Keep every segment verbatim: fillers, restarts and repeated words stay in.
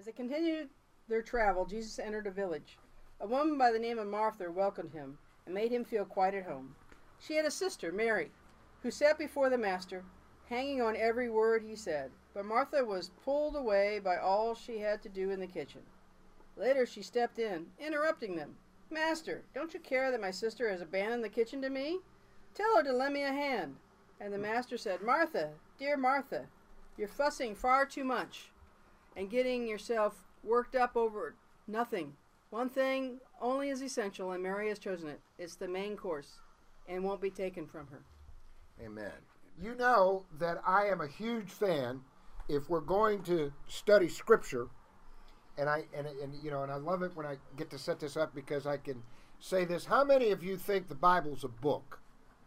they continued their travel, Jesus entered a village. A woman by the name of Martha welcomed him and made him feel quite at home. She had a sister, Mary, who sat before the Master, hanging on every word he said. But Martha was pulled away by all she had to do in the kitchen. Later she stepped in, interrupting them. "Master, don't you care that my sister has abandoned the kitchen to me? Tell her to lend me a hand." And the Master said, "Martha, dear Martha, you're fussing far too much and getting yourself worked up over nothing. One thing only is essential, and Mary has chosen it. It's the main course and won't be taken from her." Amen. You know that I am a huge fan, if we're going to study Scripture, and I and, and you know, and I love it when I get to set this up because I can say this. How many of you think the Bible's a book?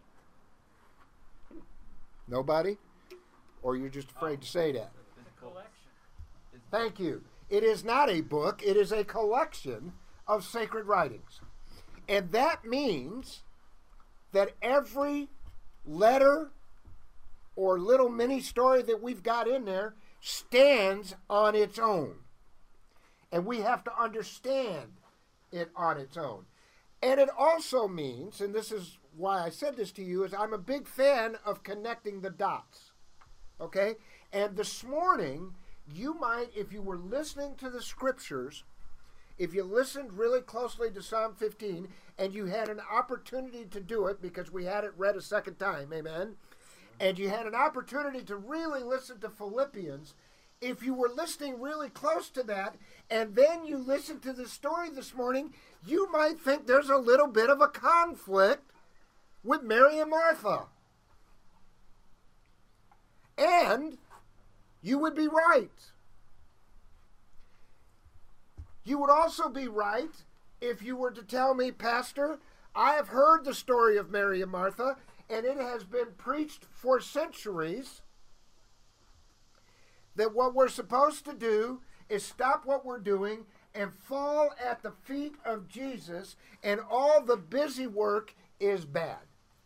Nobody? Or you're just afraid to say that? It's a collection. Thank you. It is not a book. It is a collection of sacred writings. And that means that every letter or little mini story that we've got in there stands on its own. And we have to understand it on its own. And it also means, and this is why I said this to you, is I'm a big fan of connecting the dots. Okay? And this morning, you might, if you were listening to the Scriptures, if you listened really closely to Psalm fifteen, and you had an opportunity to do it, because we had it read a second time, amen? And you had an opportunity to really listen to Philippians, if you were listening really close to that, and then you listened to the story this morning, you might think there's a little bit of a conflict with Mary and Martha. And you would be right. You would also be right if you were to tell me, "Pastor, I have heard the story of Mary and Martha, and it has been preached for centuries that what we're supposed to do is stop what we're doing and fall at the feet of Jesus, and all the busy work is bad."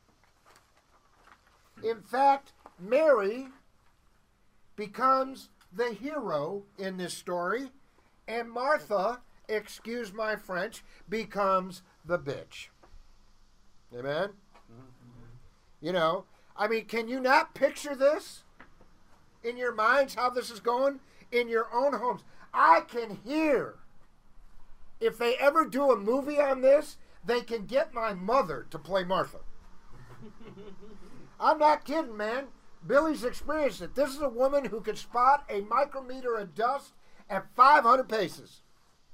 In fact, Mary becomes the hero in this story, and Martha, excuse my French, becomes the bitch. Amen? Mm-hmm. You know, I mean, can you not picture this in your minds, how this is going in your own homes? I can hear, if they ever do a movie on this, they can get my mother to play Martha. I'm not kidding, man. Billy's experienced it. This is a woman who could spot a micrometer of dust at five hundred paces.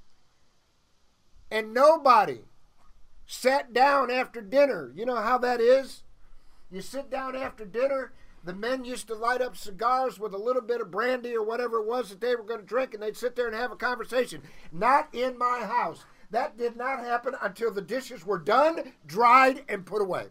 And nobody sat down after dinner. You know how that is? You sit down after dinner. The men used to light up cigars with a little bit of brandy or whatever it was that they were going to drink, and they'd sit there and have a conversation. Not in my house. That did not happen until the dishes were done, dried, and put away.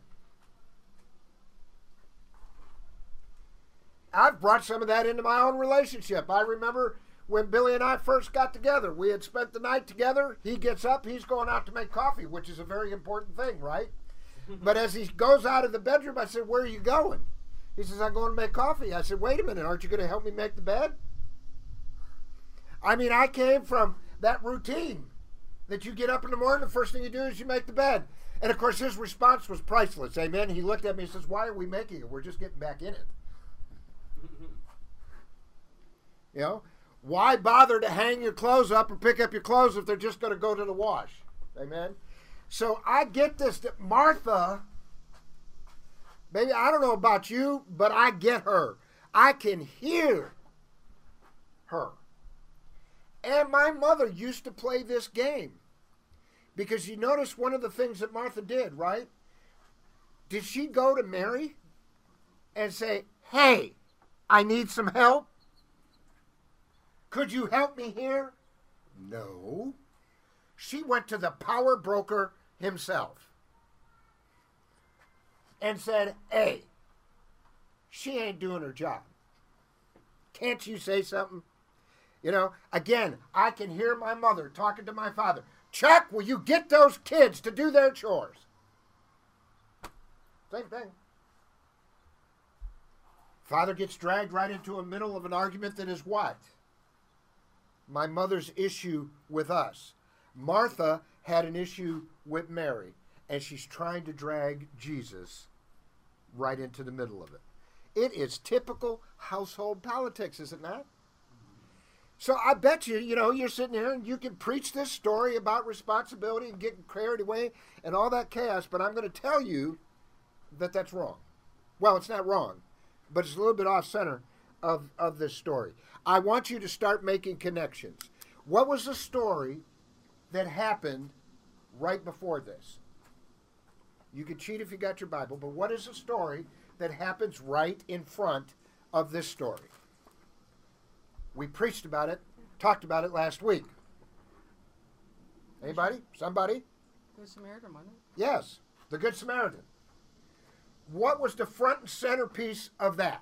I've brought some of that into my own relationship. I remember when Billy and I first got together, we had spent the night together. He gets up, he's going out to make coffee, which is a very important thing, right? But as he goes out of the bedroom, I said, "Where are you going?" He says, "I'm going to make coffee." I said, "Wait a minute, aren't you going to help me make the bed?" I mean, I came from that routine that you get up in the morning, the first thing you do is you make the bed. And of course, his response was priceless. Amen. He looked at me and says, "Why are we making it? We're just getting back in it." You know, why bother to hang your clothes up and pick up your clothes if they're just going to go to the wash? Amen. So I get this, that Martha, maybe I don't know about you, but I get her. I can hear her. And my mother used to play this game. Because you notice one of the things that Martha did, right? Did she go to Mary and say, "Hey, I need some help. Could you help me here?" No. She went to the power broker himself and said, "Hey, she ain't doing her job. Can't you say something?" You know, again, I can hear my mother talking to my father. "Chuck, will you get those kids to do their chores?" Same thing. Father gets dragged right into the middle of an argument that is what? my mother's issue with us. Martha had an issue with Mary, and she's trying to drag Jesus right into the middle of it. It is typical household politics, is it not? So I bet you, you know, you're sitting here and you can preach this story about responsibility and getting carried away and all that chaos, but I'm going to tell you that that's wrong. Well, it's not wrong, but it's a little bit off center of, of this story. I want you to start making connections. What was the story that happened right before this? You can cheat if you got your Bible, but what is the story that happens right in front of this story? We preached about it, talked about it last week. Anybody? Somebody? Good Samaritan, wasn't it? Yes, the Good Samaritan. What was the front and centerpiece of that?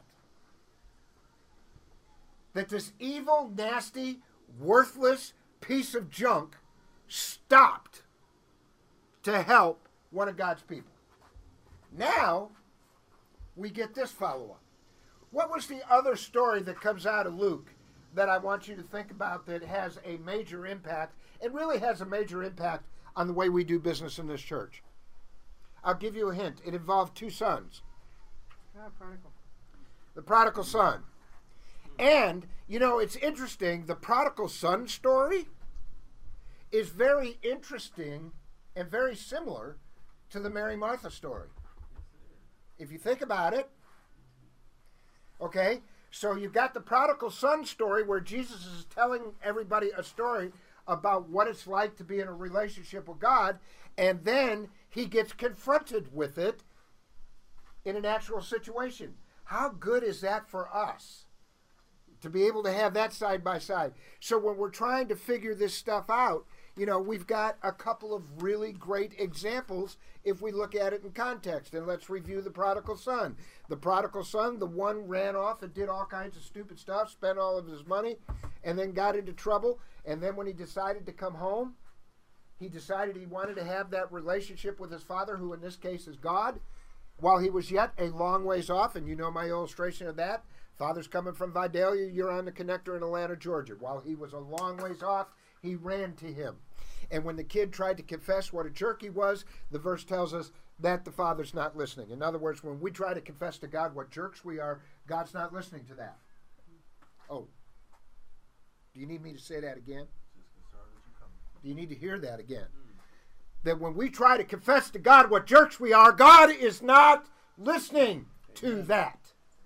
That this evil, nasty, worthless piece of junk stopped to help one of God's people. Now, we get this follow-up. What was the other story that comes out of Luke that I want you to think about that has a major impact, and really has a major impact on the way we do business in this church? I'll give you a hint. It involved two sons. Ah, prodigal. The prodigal son. And, you know, it's interesting, the prodigal son story is very interesting and very similar to the Mary Martha story. If you think about it, okay, so you've got the prodigal son story where Jesus is telling everybody a story about what it's like to be in a relationship with God, and then he gets confronted with it in an actual situation. How good is that for us to be able to have that side by side? So when we're trying to figure this stuff out, you know, we've got a couple of really great examples if we look at it in context. And let's review the prodigal son. The prodigal son, the one ran off and did all kinds of stupid stuff, spent all of his money, and then got into trouble. And then when he decided to come home, he decided he wanted to have that relationship with his father, who in this case is God, while he was yet a long ways off. And you know my illustration of that. Father's coming from Vidalia, you're on the connector in Atlanta, Georgia. While he was a long ways off, he ran to him. And when the kid tried to confess what a jerk he was, the verse tells us that the father's not listening. In other words, when we try to confess to God what jerks we are, God's not listening to that. Oh. Do you need me to say that again? Do you need to hear that again? That when we try to confess to God what jerks we are, God is not listening to that.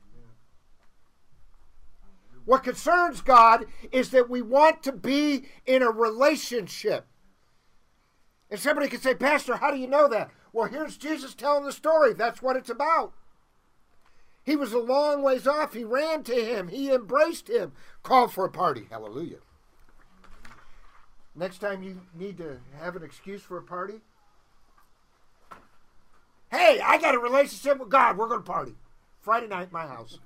What concerns God is that we want to be in a relationship. And somebody could say, Pastor, how do you know that? Well, here's Jesus telling the story. That's what it's about. He was a long ways off. He ran to him. He embraced him. Called for a party. Hallelujah. Next time you need to have an excuse for a party. Hey, I got a relationship with God. We're going to party. Friday night at my house.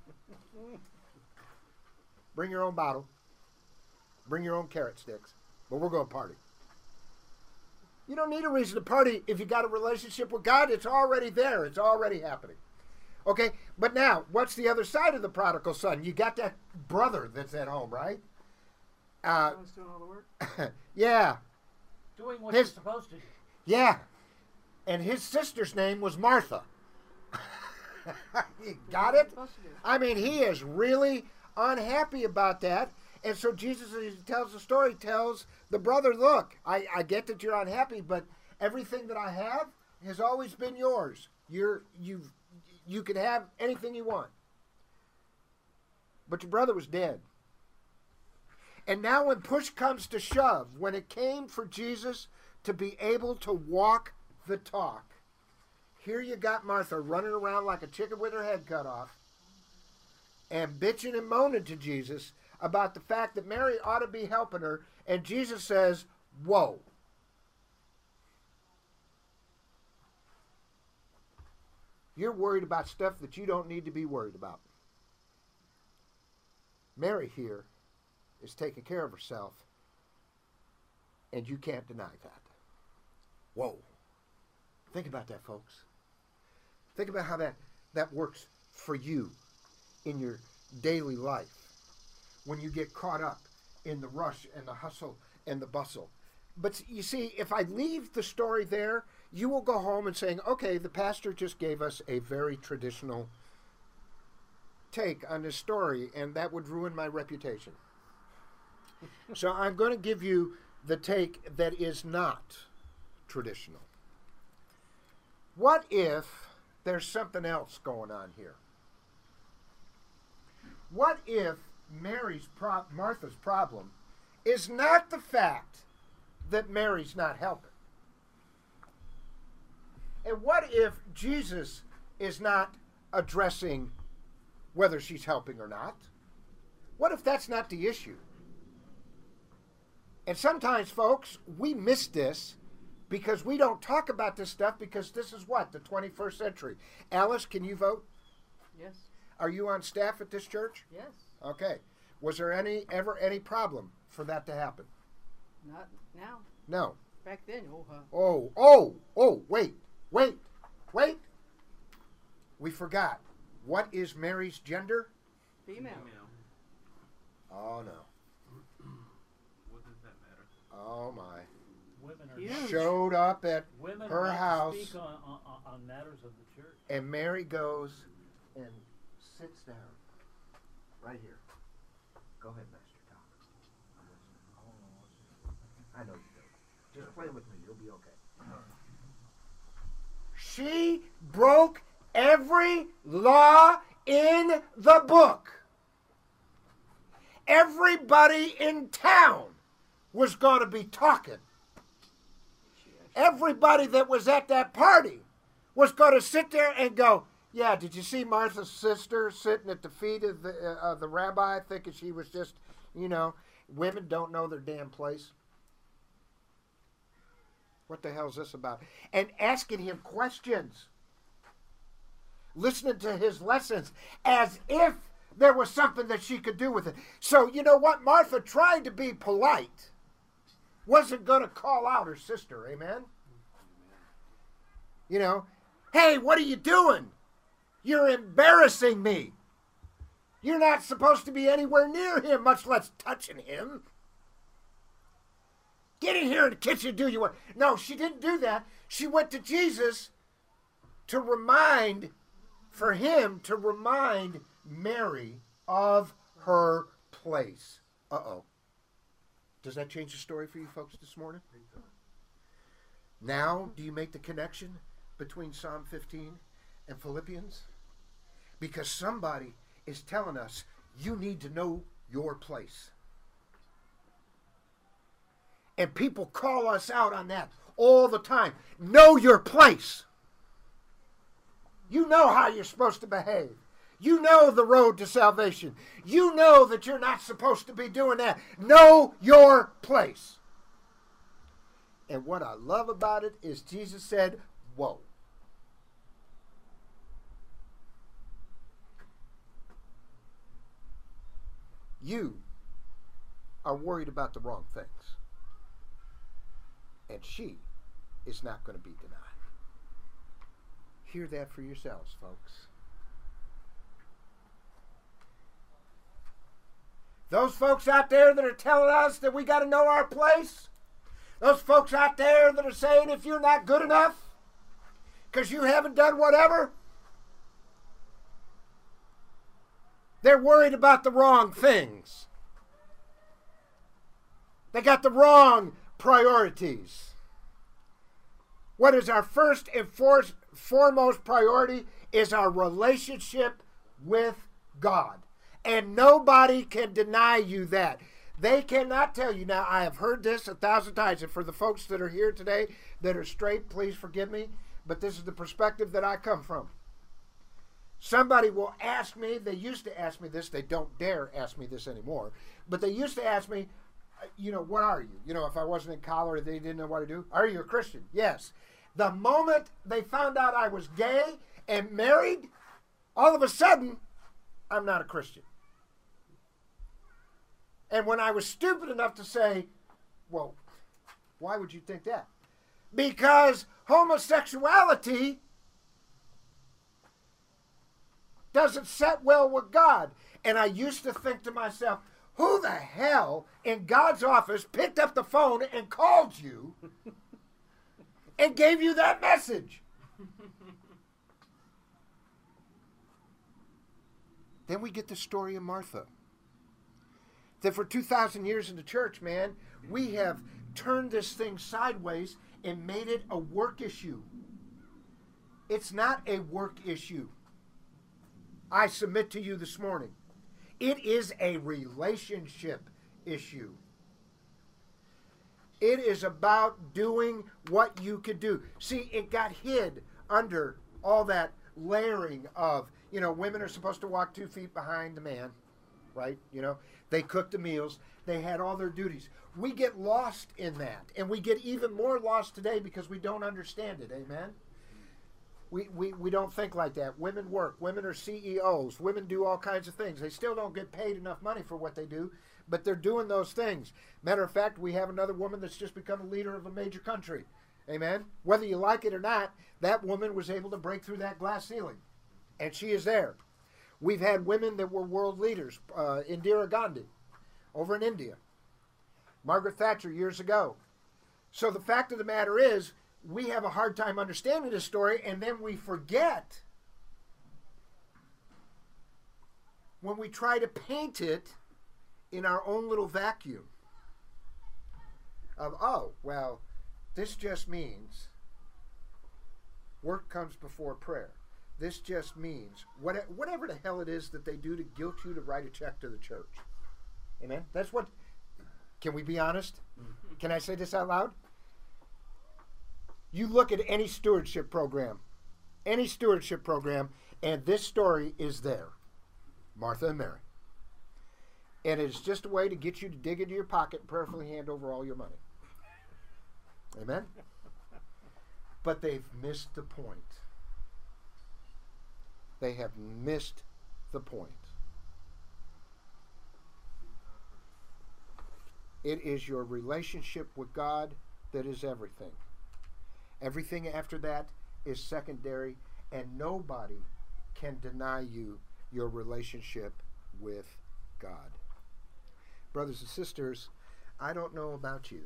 Bring your own bottle. Bring your own carrot sticks. But we're going to party. You don't need a reason to party if you got a relationship with God. It's already there. It's already happening. Okay? But now, what's the other side of the prodigal son? You got that brother that's at home, right? Uh, doing all the work? Yeah. Doing what His- you're supposed to do. Yeah. And his sister's name was Martha. You got it? Supposed to do. I mean, he is really unhappy about that. And so Jesus, as he tells the story, tells the brother, look, I, I get that you're unhappy, but everything that I have has always been yours. You're, you you can have anything you want. But your brother was dead. And now when push comes to shove, when it came for Jesus to be able to walk the talk, here you got Martha running around like a chicken with her head cut off and bitching and moaning to Jesus about the fact that Mary ought to be helping her. And Jesus says, whoa. You're worried about stuff that you don't need to be worried about. Mary here is taking care of herself, and you can't deny that. Whoa. Think about that, folks. Think about how that, that works for you in your daily life when you get caught up in the rush and the hustle and the bustle. But you see, if I leave the story there, you will go home and saying, okay, the pastor just gave us a very traditional take on this story, and that would ruin my reputation. So I'm going to give you the take that is not traditional. What if there's something else going on here? What if Mary's pro- Martha's problem is not the fact that Mary's not helping? And what if Jesus is not addressing whether she's helping or not? What if that's not the issue? And sometimes, folks, we miss this because we don't talk about this stuff because this is what? The twenty-first century. Alice, can you vote? Yes. Are you on staff at this church? Yes. Okay. Was there any ever any problem for that to happen? Not now. No. Back then, oh, huh? Oh, oh, oh, wait, wait, wait. We forgot. What is Mary's gender? Female. Oh, no. What does that matter? Oh, my. Women are Huge. Showed up at women her are not house. to speak on, on, on matters of the church. And Mary goes and sits down right here. Go ahead, Master Tom. I'm listening. I know you do. Just play with me. You'll be okay. She broke every law in the book. Everybody in town was going to be talking. Everybody that was at that party was going to sit there and go, yeah, did you see Martha's sister sitting at the feet of the, uh, of the rabbi thinking she was just, you know, women don't know their damn place? What the hell is this about? And asking him questions. Listening to his lessons as if there was something that she could do with it. So, you know what? Martha tried to be polite. Wasn't going to call out her sister, amen? You know, hey, what are you doing? You're embarrassing me. You're not supposed to be anywhere near him, much less touching him. Get in here in the kitchen and do your work. No, she didn't do that. She went to Jesus to remind, for him to remind Mary of her place. Uh-oh. Does that change the story for you folks this morning? Now, do you make the connection between Psalm fifteen and Philippians? Because somebody is telling us you need to know your place. And people call us out on that all the time. Know your place. You know how you're supposed to behave. You know the road to salvation. You know that you're not supposed to be doing that. Know your place. And what I love about it is Jesus said, whoa. You are worried about the wrong things. And she is not going to be denied. Hear that for yourselves, folks. Those folks out there that are telling us that we got to know our place, those folks out there that are saying if you're not good enough because you haven't done whatever, they're worried about the wrong things. They got the wrong priorities. What is our first and for- foremost priority is our relationship with God. And nobody can deny you that. They cannot tell you. Now, I have heard this a thousand times, and for the folks that are here today that are straight, please forgive me, but this is the perspective that I come from. Somebody will ask me, they used to ask me this, they don't dare ask me this anymore, but they used to ask me, you know, what are you? You know, if I wasn't in college or they didn't know what to do, are you a Christian? Yes. The moment they found out I was gay and married, all of a sudden, I'm not a Christian. And when I was stupid enough to say, well, why would you think that? Because homosexuality doesn't set well with God. And I used to think to myself, Who the hell in God's office picked up the phone and called you and gave you that message? Then we get the story of Martha. That for two thousand years in the church, man, we have turned this thing sideways and made it a work issue. It's not a work issue. I submit to you this morning. It is a relationship issue. It is about doing what you could do. See, it got hid under all that layering of, you know, women are supposed to walk two feet behind the man, right? You know, they cooked the meals. They had all their duties. We get lost in that, and we get even more lost today because we don't understand it. Amen? We, we, we don't think like that. Women work. Women are C E Os. Women do all kinds of things. They still don't get paid enough money for what they do, but they're doing those things. Matter of fact, we have another woman that's just become a leader of a major country. Amen? Whether you like it or not, that woman was able to break through that glass ceiling, and she is there. We've had women that were world leaders. Uh, Indira Gandhi over in India. Margaret Thatcher years ago. So the fact of the matter is, we have a hard time understanding this story, and then we forget when we try to paint it in our own little vacuum of, oh, well, this just means work comes before prayer. This just means what, whatever the hell it is that they do to guilt you to write a check to the church. Amen? That's what, can we be honest? Can I say this out loud? You look at any stewardship program, any stewardship program, and this story is there. Martha and Mary. And it's just a way to get you to dig into your pocket and prayerfully hand over all your money. Amen? But they've missed the point. They have missed the point. It is your relationship with God that is everything. Everything after that is secondary, and nobody can deny you your relationship with God. Brothers and sisters, I don't know about you,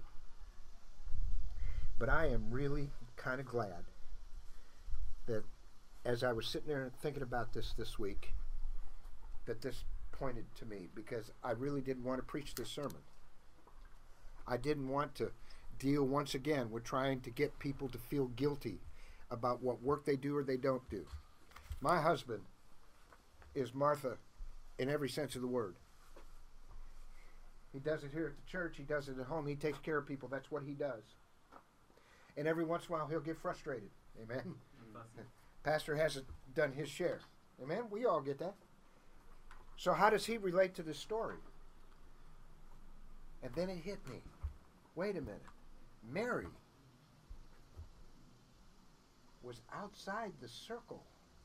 but I am really kind of glad that as I was sitting there thinking about this this week, that this pointed to me, because I really didn't want to preach this sermon. I didn't want to deal once again with trying to get people to feel guilty about what work they do or they don't do. My husband is Martha in every sense of the word. He does it here at the church. He does it at home. He takes care of people. That's what he does. And every once in a while he'll get frustrated. Amen. Pastor hasn't done his share. Amen. We all get that. So how does he relate to this story? And then it hit me. Wait a minute. Mary was outside the circle.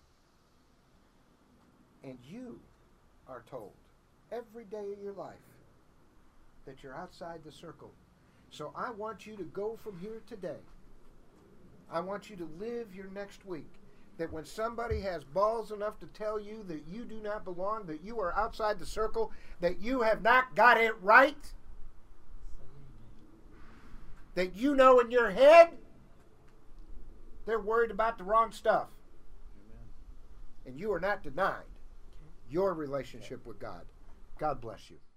And you are told every day of your life that you're outside the circle. So I want you to go from here today. I want you to live your next week. That when somebody has balls enough to tell you that you do not belong, that you are outside the circle, that you have not got it right, that you know in your head they're worried about the wrong stuff. Amen. And you are not denied your relationship with God. God bless you.